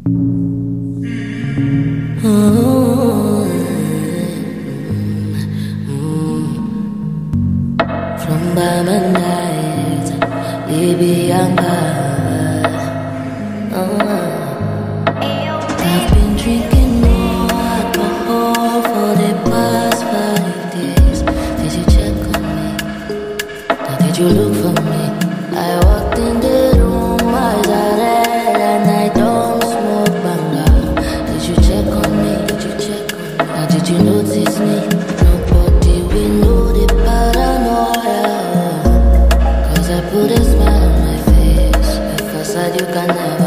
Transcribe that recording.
From by night, Libyanka. I've been drinking more alcohol for the past 5 days. Did you check on me? Now did you look for me? I walked in the room, eyes are red, and I don't smoke banga. Did you check on me? Did you check on me? Now did you notice me? Nobody will know the paranoia. 'Cause I put a smile on my face. A facade you can never